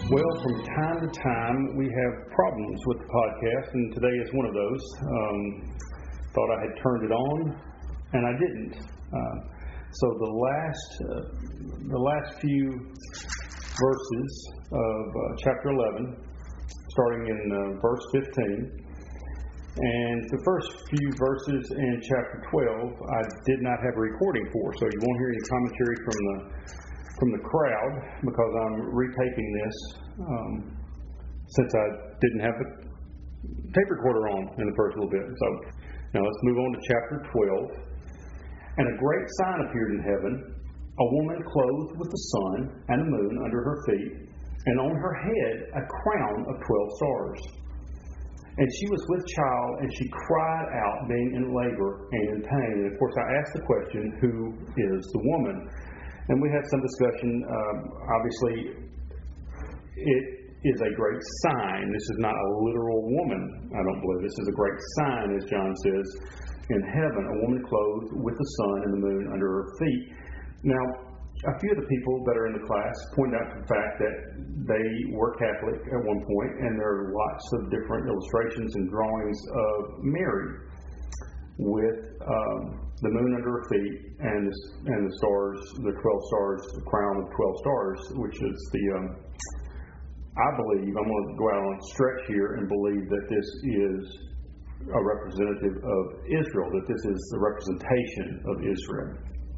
Well, from time to time, we have problems with the podcast, and today is one of those. Thought I had turned it on, and I didn't. So the last few verses of chapter 11, starting in verse 15, and the first few verses in chapter 12, I did not have a recording for, so you won't hear any commentary from the crowd, because I'm retaping this since I didn't have the tape recorder on in the first little bit. So now let's move on to chapter 12. And a great sign appeared in heaven, a woman clothed with the sun and the moon under her feet, and on her head a crown of 12 stars. And she was with child, and she cried out, being in labor and in pain. And of course I asked the question, who is the woman? And we had some discussion. Obviously, it is a great sign. This is not a literal woman, I don't believe. This is a great sign, as John says, in heaven, a woman clothed with the sun and the moon under her feet. Now, a few of the people that are in the class point out the fact that they were Catholic at one point, and there are lots of different illustrations and drawings of Mary with the moon under her feet and the stars, the 12 stars, the crown of 12 stars, which is the, I believe, I'm going to go out on a stretch here and believe that this is a representative of Israel, that this is the representation of Israel.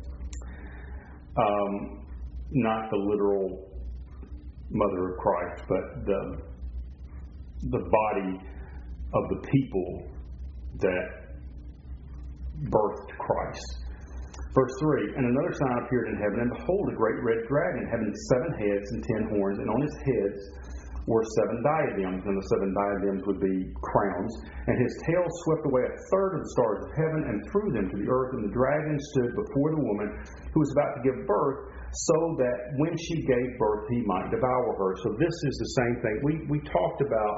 Not the literal mother of Christ, but the body of the people that birthed Christ. Verse 3, and another sign appeared in heaven, and behold, a great red dragon, having 7 heads and 10 horns, and on his heads were 7 diadems, and the 7 diadems would be crowns, and his tail swept away a third of the stars of heaven and threw them to the earth, and the dragon stood before the woman who was about to give birth, so that when she gave birth he might devour her. So this is the same thing. We talked about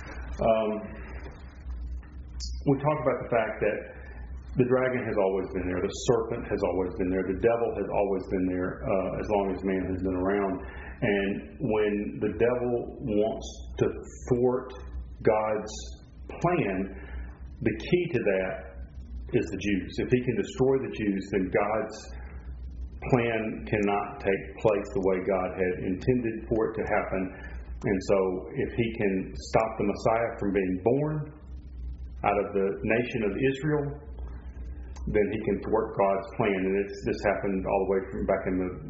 the fact that the dragon has always been there. The serpent has always been there. The devil has always been there as long as man has been around. And when the devil wants to thwart God's plan, the key to that is the Jews. If he can destroy the Jews, then God's plan cannot take place the way God had intended for it to happen. And so if he can stop the Messiah from being born out of the nation of Israel, then he can thwart God's plan. And this happened all the way from back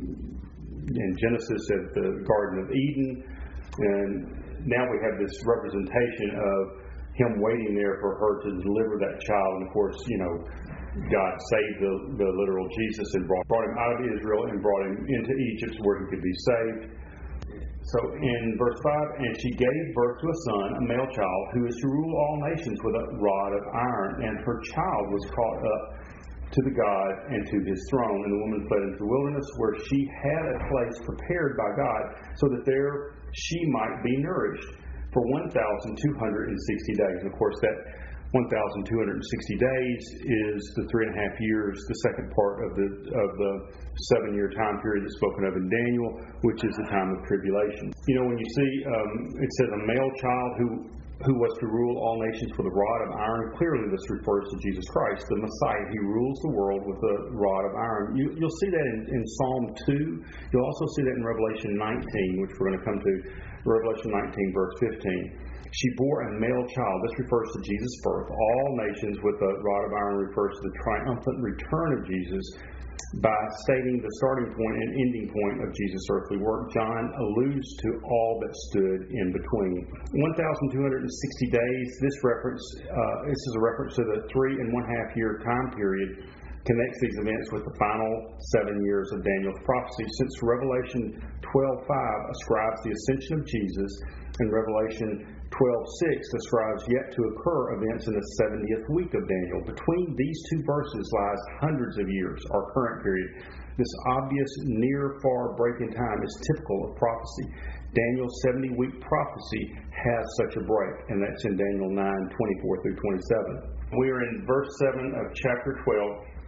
in Genesis at the Garden of Eden. And now we have this representation of him waiting there for her to deliver that child. And of course, God saved the literal Jesus and brought him out of Israel and brought him into Egypt where he could be saved. So in verse 5, and she gave birth to a son, a male child, who is to rule all nations with a rod of iron. And her child was caught up to the God and to his throne. And the woman fled into the wilderness, where she had a place prepared by God, so that there she might be nourished for 1,260 days. And of course, that 1,260 days is the 3.5 years, the second part of the 7-year time period that's spoken of in Daniel, which is the time of tribulation. When you see it says a male child who was to rule all nations with a rod of iron, clearly this refers to Jesus Christ, the Messiah. He rules the world with a rod of iron. You'll see that in Psalm 2. You'll also see that in Revelation 19, which we're going to come to. Revelation 19, verse 15. She bore a male child. This refers to Jesus' birth. All nations with a rod of iron refers to the triumphant return of Jesus by stating the starting point and ending point of Jesus' earthly work. John alludes to all that stood in between. 1,260 days, this is a reference to the 3.5 year time period, connects these events with the final 7 years of Daniel's prophecy. Since Revelation 12:5 ascribes the ascension of Jesus, and Revelation 12:6 describes yet to occur events in the 70th week of Daniel. Between these two verses lies hundreds of years, our current period. This obvious near-far break in time is typical of prophecy. Daniel's 70-week prophecy has such a break, and that's in Daniel 9:24 through 27. We are in verse 7 of chapter 12.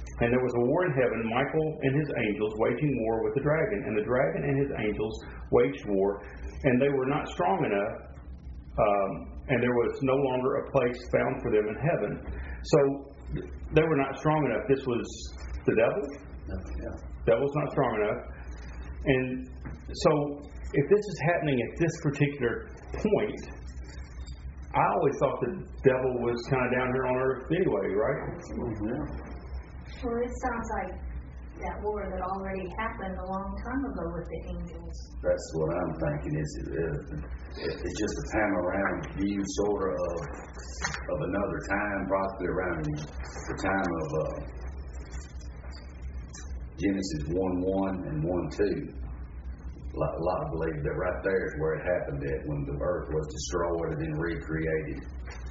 And there was a war in heaven, Michael and his angels waging war with the dragon. And the dragon and his angels waged war, and they were not strong enough, and there was no longer a place found for them in heaven. So they were not strong enough. This was the devil. Yeah. Devil's not strong enough. And so if this is happening at this particular point, I always thought the devil was kind of down here on earth anyway, right? Yeah. Well, it sounds like that war that already happened a long time ago with the angels. That's what I'm thinking. It's just a time around view, sort of another time, possibly around the time of Genesis 1:1 and 1:2. A lot believe that right there is where it happened at, when the earth was destroyed and then recreated.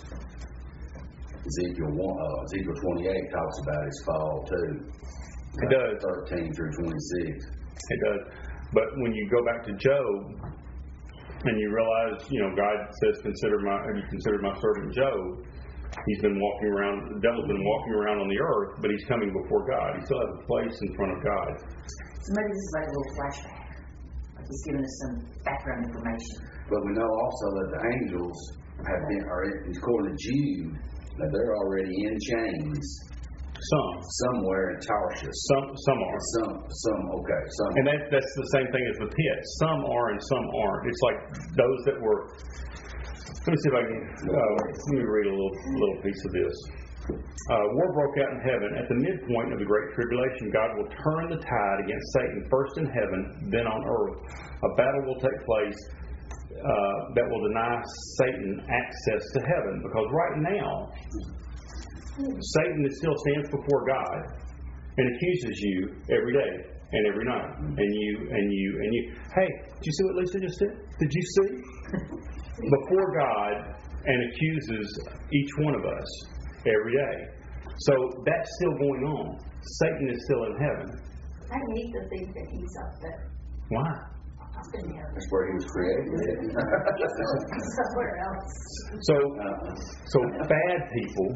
Ezekiel 28 talks about his fall too. It does. 13 through 26. It does. But when you go back to Job, and you realize, God says, have you considered my servant Job? He's been walking around, the devil's been walking around on the earth, but he's coming before God. He still has a place in front of God. So maybe this is like a little flashback. Like he's giving us some background information. But we know also that the angels according to Jude, that they're already in chains. Somewhere in Tarshish. Some are. Some. And that's the same thing as the pit. Some are and some aren't. It's like those that were. Let me see if I can. Let me read a little piece of this. War broke out in heaven. At the midpoint of the Great Tribulation, God will turn the tide against Satan, first in heaven, then on earth. A battle will take place that will deny Satan access to heaven. Because right now, Satan still stands before God and accuses you every day and every night. And you. Hey, did you see what Lisa just did? Did you see? Before God, and accuses each one of us every day. So that's still going on. Satan is still in heaven. I hate to think that he's up there. Why? Up in heaven. That's where he was created. Somewhere else. So bad people,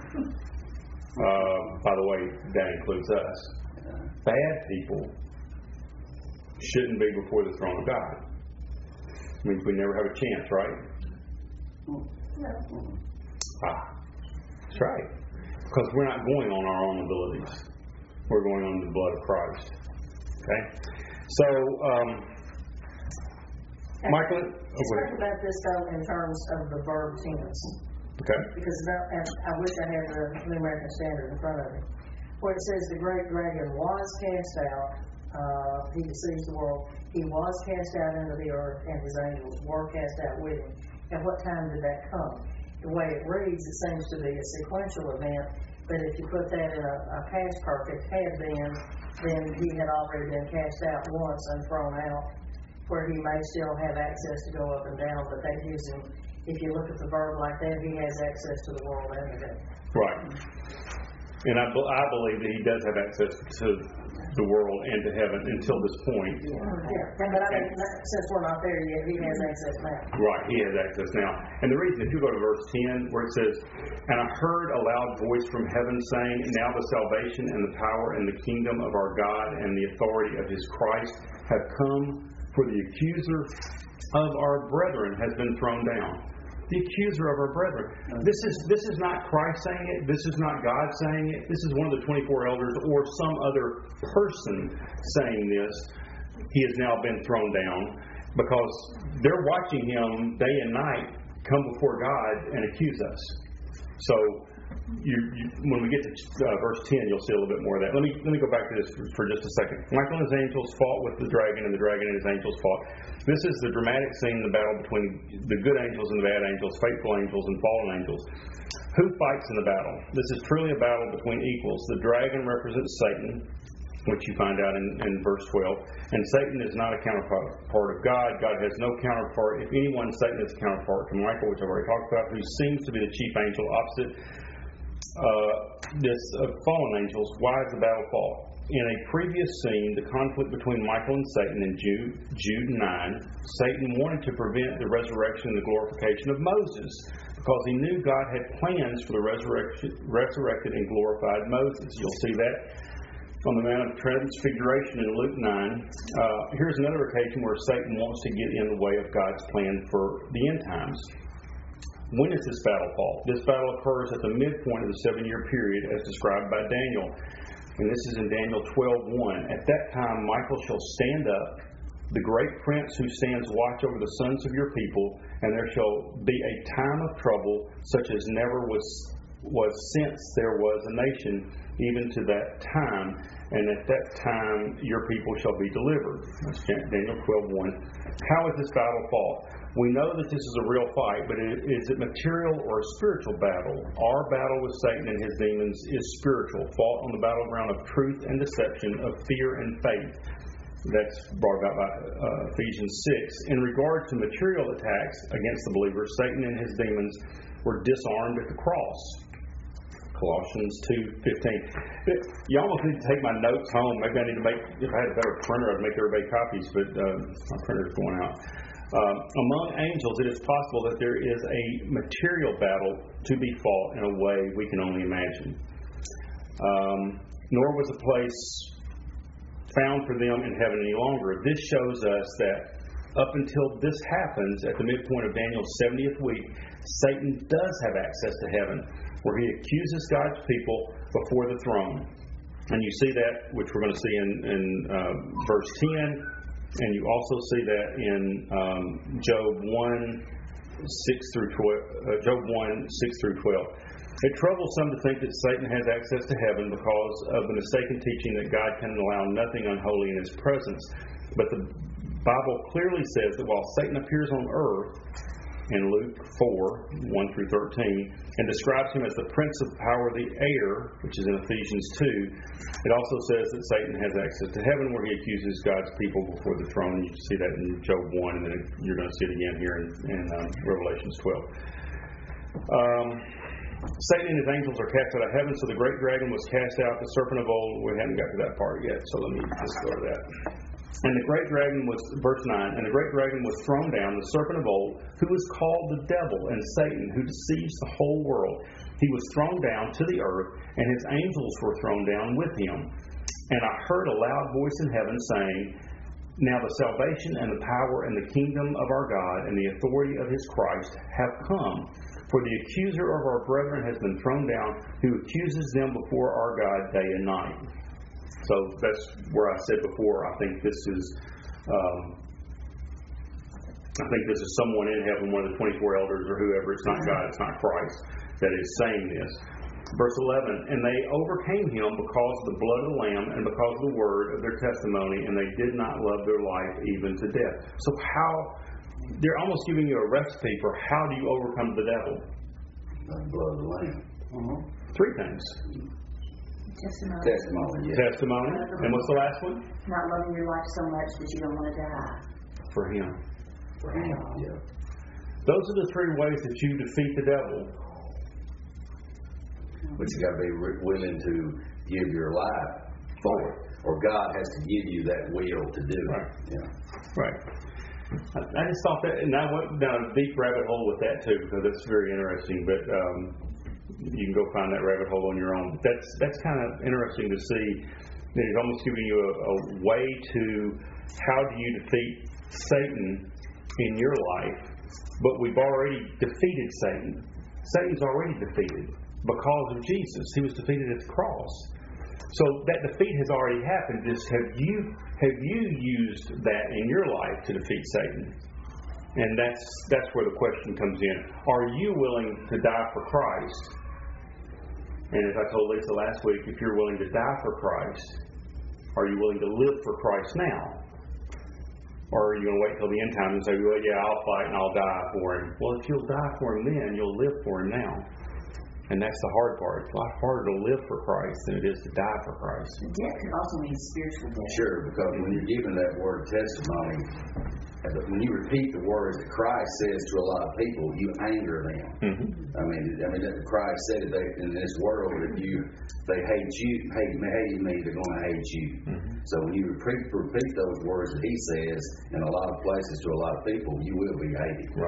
by the way, that includes us, bad people shouldn't be before the throne of God. Means we never have a chance, right? No. That's right. Because we're not going on our own abilities. We're going on the blood of Christ. Okay? So, Michael? Let's talk about this, though, in terms of the verb tense. Okay. Because I wish I had the New American Standard in front of me. Where it says the great dragon was cast out, he deceives the world. He was cast out into the earth, and his angels were cast out with him. At what time did that come? The way it reads, it seems to be a sequential event, but if you put that in a past perfect, had been, then he had already been cast out once and thrown out, where he may still have access to go up and down, but that gives him, if you look at the verb like that, he has access to the world and the day. Right. And I believe that he does have access to the world and to heaven until this point. Yeah. But I mean, since we're not there yet, he has access now. Right, he has access now. And the reason, if you go to verse 10, where it says, "And I heard a loud voice from heaven saying, Now the salvation and the power and the kingdom of our God and the authority of his Christ have come, for the accuser of our brethren has been thrown down." The accuser of our brethren. This is not Christ saying it. This is not God saying it. This is one of the 24 elders or some other person saying this. He has now been thrown down because they're watching him day and night come before God and accuse us. So when we get to verse 10, you'll see a little bit more of that. Let me go back to this for just a second. Michael and his angels fought with the dragon, and the dragon and his angels fought. This is the dramatic scene in the battle between the good angels and the bad angels, faithful angels and fallen angels. Who fights in the battle? This is truly a battle between equals. The dragon represents Satan, which you find out in verse 12. And Satan is not a counterpart of God. God has no counterpart. If anyone, Satan is a counterpart to Michael, which I've already talked about, who seems to be the chief angel opposite this fallen angels. Why is the battle fought? In a previous scene, the conflict between Michael and Satan in Jude 9, Satan wanted to prevent the resurrection and the glorification of Moses because he knew God had plans for the resurrected and glorified Moses. You'll see that on the Mount of Transfiguration in Luke 9. Here's another occasion where Satan wants to get in the way of God's plan for the end times. When is this battle fought? This battle occurs at the midpoint of the 7-year period as described by Daniel. And this is in Daniel 12:1. At that time Michael shall stand up, the great prince who stands watch over the sons of your people, and there shall be a time of trouble such as never was since there was a nation, even to that time, and at that time your people shall be delivered. That's Daniel 12:1. How is this battle fought? We know that this is a real fight, but is it material or a spiritual battle? Our battle with Satan and his demons is spiritual, fought on the battleground of truth and deception, of fear and faith. That's brought about by Ephesians 6. In regard to material attacks against the believers, Satan and his demons were disarmed at the cross. Colossians 2:15. You almost need to take my notes home. Maybe I need to if I had a better printer, I'd make everybody copies, but my printer's going out. Among angels, it is possible that there is a material battle to be fought in a way we can only imagine. Nor was a place found for them in heaven any longer. This shows us that up until this happens, at the midpoint of Daniel's 70th week, Satan does have access to heaven, where he accuses God's people before the throne. And you see that, which we're going to see in verse 10, and you also see that in Job 1:6 through 12. Job 1:6 through 12. It troubles some to think that Satan has access to heaven because of the mistaken teaching that God can allow nothing unholy in his presence. But the Bible clearly says that while Satan appears on earth in Luke 4:1 through 13, and describes him as the prince of the power of the air, which is in Ephesians 2, it also says that Satan has access to heaven, where he accuses God's people before the throne. You see that in Job 1, and then you're going to see it again here in Revelations 12. Satan and his angels are cast out of heaven, so the great dragon was cast out, the serpent of old. We haven't got to that part yet, so let me just go to that. And the great dragon was, verse 9, and the great dragon was thrown down, the serpent of old, who is called the devil and Satan, who deceives the whole world. He was thrown down to the earth, and his angels were thrown down with him. And I heard a loud voice in heaven saying, now the salvation and the power and the kingdom of our God and the authority of his Christ have come. For the accuser of our brethren has been thrown down, who accuses them before our God day and night. So that's where I said before, I think this is someone in heaven, one of the 24 elders or whoever. It's not God, it's not Christ that is saying this. Verse 11, and they overcame him because of the blood of the Lamb and because of the word of their testimony, and they did not love their life even to death. So they're almost giving you a recipe for how do you overcome the devil. The blood of the Lamb. Mm-hmm. 3 things. Testimony. Yeah. Testimony. And what's the last one? Not loving your life so much that you don't want to die. For him. For him. Yeah. Those are the 3 ways that you defeat the devil. But you got to be willing to give your life for it, or God has to give you that will to do it. Yeah. Right. I just thought that, and I went down a deep rabbit hole with that too, because that's very interesting. But you can go find that rabbit hole on your own. That's kind of interesting to see. That he's almost giving you a way to how do you defeat Satan in your life. But we've already defeated Satan. Satan's already defeated because of Jesus. He was defeated at the cross. So that defeat has already happened. Just have you used that in your life to defeat Satan? And that's where the question comes in. Are you willing to die for Christ? And as I told Lisa last week, if you're willing to die for Christ, are you willing to live for Christ now? Or are you going to wait till the end time and say, well, yeah, I'll fight and I'll die for him? Well, if you'll die for him then, you'll live for him now. And that's the hard part. It's a lot harder to live for Christ than it is to die for Christ. Death can also mean spiritual death. Sure, because when you're given that word testimony, when you repeat the words that Christ says to a lot of people, you anger them. Mm-hmm. I mean, Christ said that in this world, if they hate me, they're going to hate you. Mm-hmm. So when you repeat those words that he says in a lot of places to a lot of people, you will be hated. Right.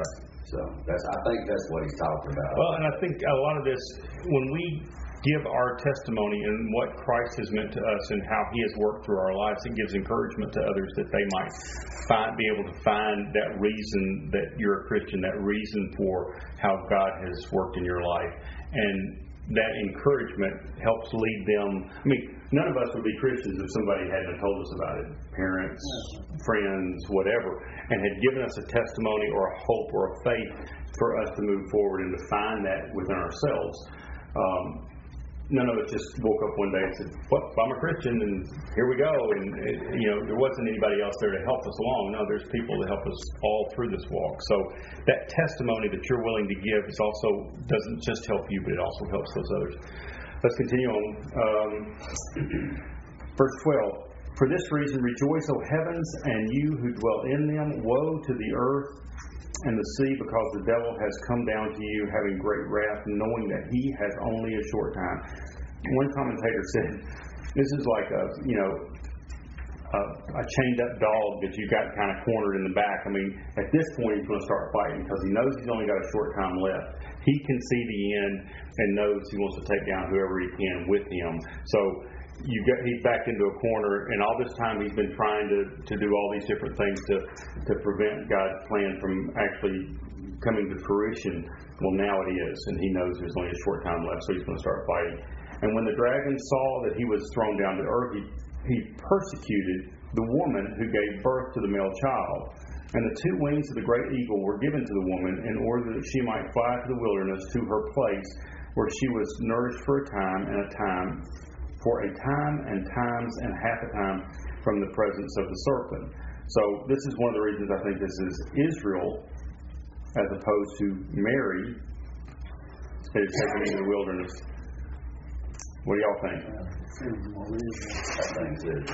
So I think that's what he's talking about. Well, and I think a lot of this, when we give our testimony and what Christ has meant to us and how He has worked through our lives, it gives encouragement to others that they might be able to find that reason that you're a Christian, that reason for how God has worked in your life. And that encouragement helps lead them. I mean, none of us would be Christians if somebody hadn't told us about it. Parents, friends, whatever, and had given us a testimony or a hope or a faith for us to move forward and to find that within ourselves. None of us just woke up one day and said, well, I'm a Christian and here we go. And, there wasn't anybody else there to help us along. No, there's people that help us all through this walk. So that testimony that you're willing to give doesn't just help you, but it also helps those others. Let's continue on. Verse 12. For this reason, rejoice, O heavens, and you who dwell in them. Woe to the earth and the sea, because the devil has come down to you having great wrath, knowing that he has only a short time. One commentator said, this is like a chained up dog that you got kind of cornered in the back. I mean, at this point he's going to start fighting because he knows he's only got a short time left. He can see the end and knows he wants to take down whoever he can with him. So he's backed into a corner, and all this time he's been trying to do all these different things to prevent God's plan from actually coming to fruition. Well, now it is, and he knows there's only a short time left, so he's going to start fighting. And when the dragon saw that he was thrown down to earth, he persecuted the woman who gave birth to the male child. And the two wings of the great eagle were given to the woman in order that she might fly to the wilderness, to her place where she was nourished for a time and times and half a time from the presence of the serpent. So this is one of the reasons I think this is Israel as opposed to Mary that is taken into the wilderness. What do y'all think? I think that.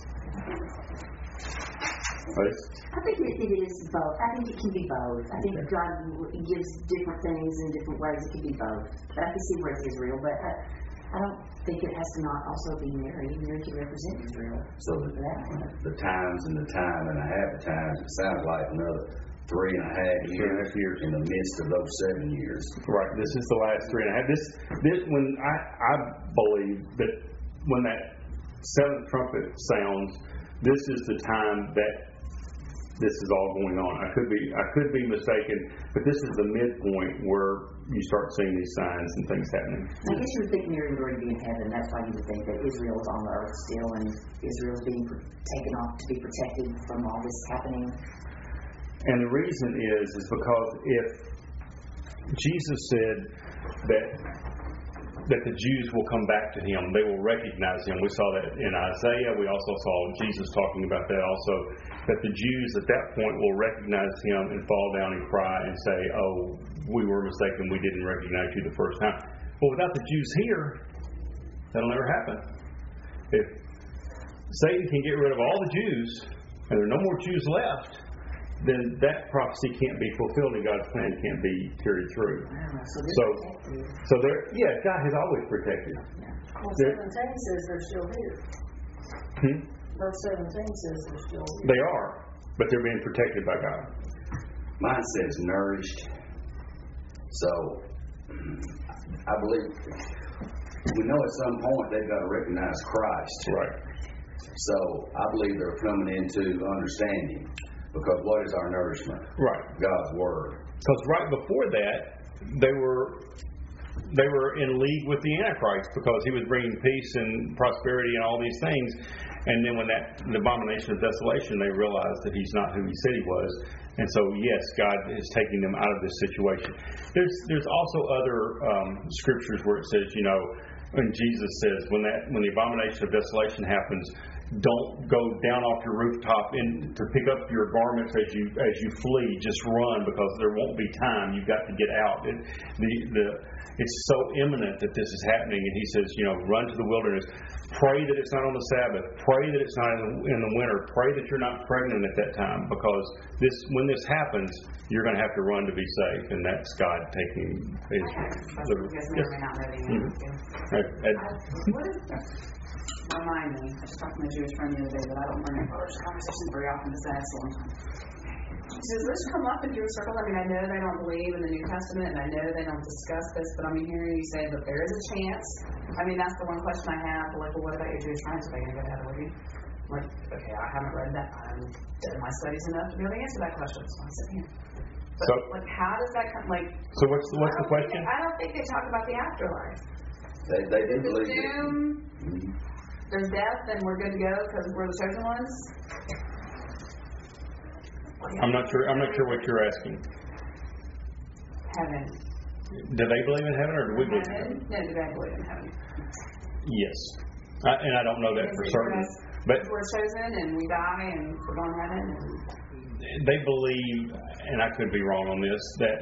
I think it is both. I think it can be both. I think God gives different things in different ways. It can be both. But I can see where it's Israel, but I don't think it has to not also be Mary. Mary can represent Israel. So the times and the time and a half of times, it sounds like another 3.5 years in the midst of those 7 years. Right. This is the last 3.5. This when I believe that when that seventh trumpet sounds, this is the time that this is all going on. I could be mistaken, but this is the midpoint where you start seeing these signs and things happening. I guess you would think Mary would already be in heaven. That's why you would think that Israel is on the earth still, and Israel is being taken off to be protected from all this happening. And the reason is because if Jesus said that the Jews will come back to Him, they will recognize Him. We saw that in Isaiah. We also saw Jesus talking about that also, that the Jews at that point will recognize Him and fall down and cry and say, oh, we were mistaken, we didn't recognize you the first time. Well, without the Jews here, that'll never happen. If Satan can get rid of all the Jews, and there are no more Jews left, then that prophecy can't be fulfilled and God's plan can't be carried through. Wow, so God has always protected. Yeah. Well, 17 says they're still here. Verse 17 says they're still here. They are, but they're being protected by God. Mine says nourished. So I believe we know at some point they've got to recognize Christ. Right. So I believe they're coming into understanding. Because what is our nourishment? Right. God's Word. Because right before that, they were in league with the Antichrist because he was bringing peace and prosperity and all these things. And then when the abomination of desolation, they realized that he's not who he said he was. And so, yes, God is taking them out of this situation. There's also other scriptures where it says, when Jesus says, when the abomination of desolation happens, don't go down off your rooftop to pick up your garments as you flee. Just run, because there won't be time. You've got to get out. It's so imminent that this is happening. And he says, run to the wilderness. Pray that it's not on the Sabbath. Pray that it's not in the winter. Pray that you're not pregnant at that time, because when this happens, you're going to have to run to be safe. And that's God taking Israel. You guys may or may not know the answer. Remind me, I just talked to my Jewish friend the other day that I don't bring up religious conversations very often, because I have so long time. Does this come up in Jewish circles? I mean, I know they don't believe in the New Testament, and I know they don't discuss this, but I'm hearing you say that there is a chance. I mean, that's the one question I have. Like, well, what about your Jewish friends? Are they going to go to heaven with you? I'm like, okay, I haven't read that. I'm done my studies enough to be able to answer that question. So I'm sitting here. But, So, like, how does that come? Like, so what's the question? I don't think they talk about the afterlife. They do There's believe it. doom, there's death, and we're good to go because we're the chosen ones. I'm not sure what you're asking. Heaven. Do they believe in heaven, or do we believe in heaven? Heaven? No, do they believe in heaven? Yes. And I don't know that for certain. But we're chosen and we die and we're going to heaven. they believe, and I could be wrong on this, that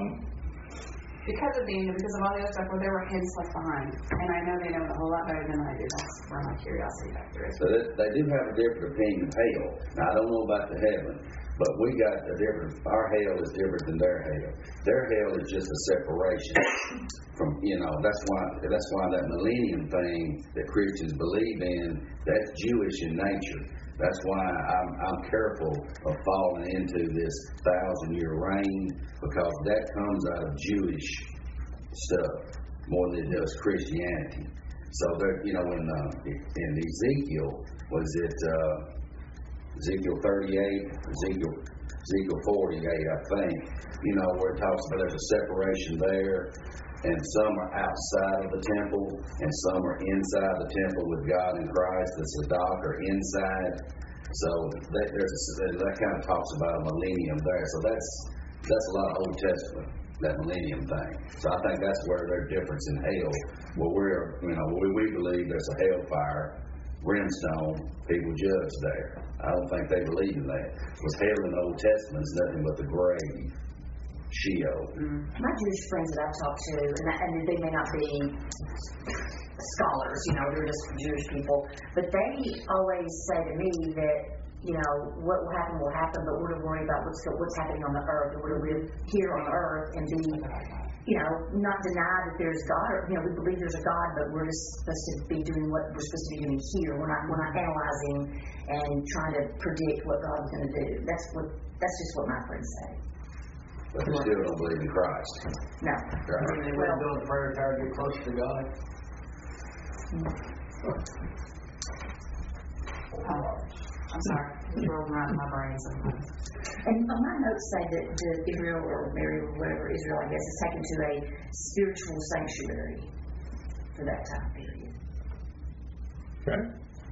because of all the other stuff where there were hints left behind. And I know they know a whole lot better than I do. That's where my curiosity factor is. So they do have a different opinion of hell. Now, I don't know about the heaven, but we got a different, our hell is different than their hell. Their hell is just a separation from, that's why that millennium thing that Christians believe in, that's Jewish in nature. That's why I'm careful of falling into this 1,000-year reign, because that comes out of Jewish stuff more than it does Christianity. So there, in Ezekiel, was it Ezekiel 38, Ezekiel 48, I think, where it talks about there's a separation there, and some are outside of the temple, and some are inside the temple with God in Christ. The Tzadok are inside. So that kind of talks about a millennium there. So that's a lot of Old Testament, that millennium thing. So I think that's where their difference in hell, where we believe there's a hellfire, brimstone, people judge there. I don't think they believe in that. Because hell in the Old Testament is nothing but the grave. Sheol. My Jewish friends that I've talked to, and they may not be scholars, they're just Jewish people, but they always say to me that, what will happen, but we're to worry about what's happening on the earth. We're to live here on the earth and be, not deny that there's God, or, we believe there's a God, but we're just supposed to be doing what we're supposed to be doing here. We're not analyzing and trying to predict what God's going to do. That's just what my friends say. But they still don't believe in Christ. No. Right. They wouldn't build a prayer tower to get closer to God. I'm sorry. It's rolling around in my brain sometimes. And my notes say that Israel, or Mary, or whatever, Israel, I guess, is taken to a spiritual sanctuary for that time period. okay.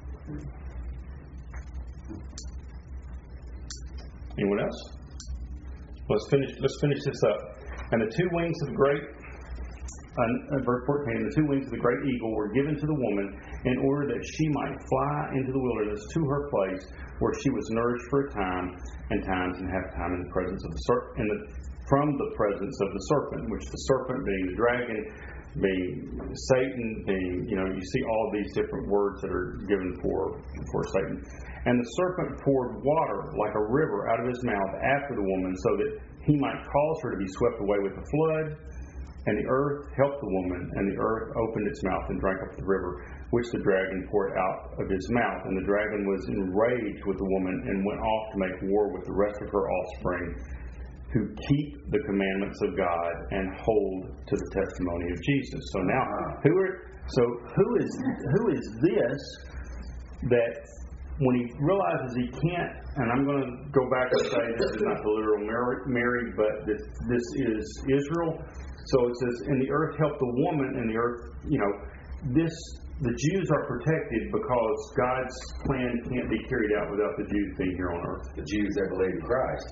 Anyone else? Let's finish this up. And the two wings of the great, verse 14, the two wings of the great eagle were given to the woman in order that she might fly into the wilderness to her place where she was nourished for a time and times and half time in the presence of the serpent, from the presence of the serpent, which the serpent being the dragon, being Satan, being, you see all these different words that are given for Satan. And the serpent poured water like a river out of his mouth after the woman, so that he might cause her to be swept away with the flood. And the earth helped the woman, and the earth opened its mouth and drank up the river, which the dragon poured out of his mouth. And the dragon was enraged with the woman and went off to make war with the rest of her offspring, who keep the commandments of God and hold to the testimony of Jesus. So now, who is this that when he realizes he can't, and I'm going to go back and say this is not the literal Mary, but this is Israel. So it says, and the earth helped the woman, and the earth, the Jews are protected because God's plan can't be carried out without the Jews being here on earth. The Jews that believe in Christ.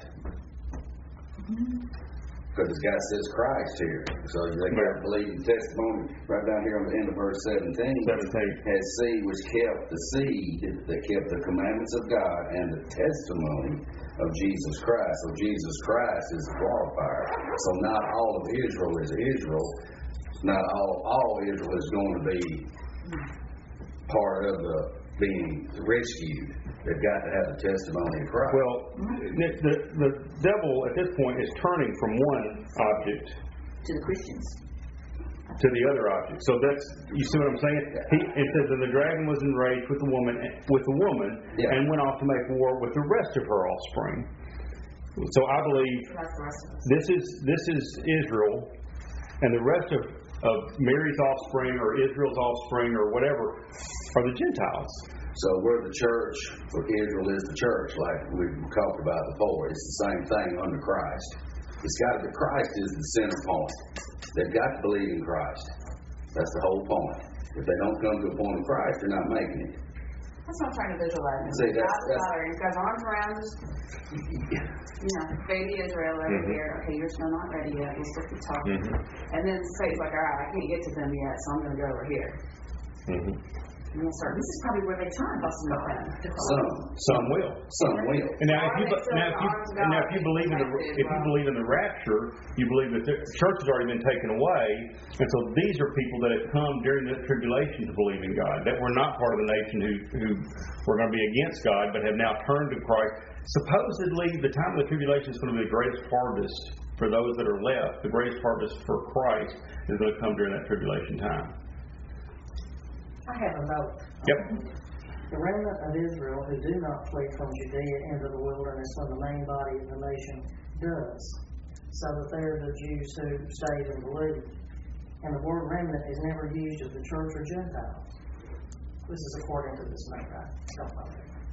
Because this guy says Christ here. So they got to believe in testimony. Right down here on the end of verse 17. Had seed which kept the seed that kept the commandments of God and the testimony of Jesus Christ. So Jesus Christ is the qualifier. So not all of Israel is Israel. Not all Israel is going to be part of the being rescued. They've got to have the testimony of Christ. Well, the devil at this point is turning from one object To the Christians. to the other object. So that's, you see what I'm saying? It says that the dragon was enraged with the woman, Yeah. and went off to make war with the rest of her offspring. So I believe That's the rest of us. this is Israel, and the rest of Mary's offspring or Israel's offspring or whatever are the Gentiles. So we're the church, for Israel is the church, like we talked about before. It's the same thing under Christ. It's got to be, Christ is the center point. They've got to believe in Christ. That's the whole point. If they don't come to a point of Christ, they're not making it. That's what I'm trying to visualize. See, that's- God's Father, he's got his arms around his, baby Israel over here. Okay, you're still not ready yet. We'll still keep talking. And then Satan's like, all right, I can't get to them yet, so I'm going to go over here. And we'll start. This is probably where they turn busting with them. Some will. Some will. And now, if you believe in the rapture, you believe that the church has already been taken away, and so these are people that have come during the tribulation to believe in God, that were not part of the nation who were going to be against God, but have now turned to Christ. Supposedly, the time of the tribulation is going to be the greatest harvest for those that are left. The greatest harvest for Christ is going to come during that tribulation time. I have a note. Yep. The remnant of Israel who do not flee from Judea into the wilderness when the main body of the nation does, so that they are the Jews who stayed and believed. And the word remnant is never used of the church or Gentiles. This is according to this note. I don't know.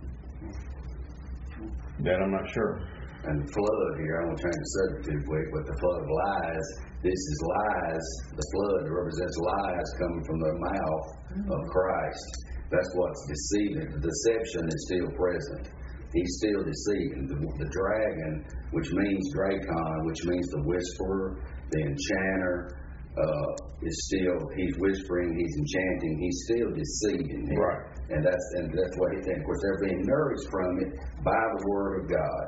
That I'm not sure. And the flood here, I won't change the subject too quick, but the flood of lies, this is lies. The flood represents lies coming from the mouth of Christ. That's what's deceiving. The deception is still present. He's still deceiving. The dragon, which means Dracon, which means the whisperer, the enchanter, is still, he's whispering, he's enchanting, he's still deceiving him. Right. And that's what he thinks. Of course, they're being nourished from it by the Word of God.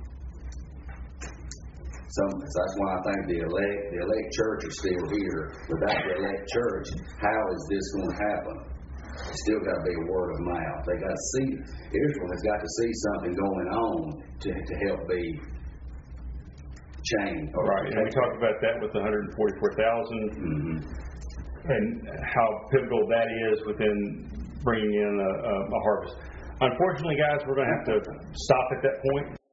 So that's why I think the elect church is still here. Without the elect church, how is this going to happen? It's still got to be a word of mouth. They got to see, Israel has got to see something going on to help be changed. Right, and we talked about that with the 144,000 and how pivotal that is within bringing in a harvest. Unfortunately, guys, we're going to have to stop at that point.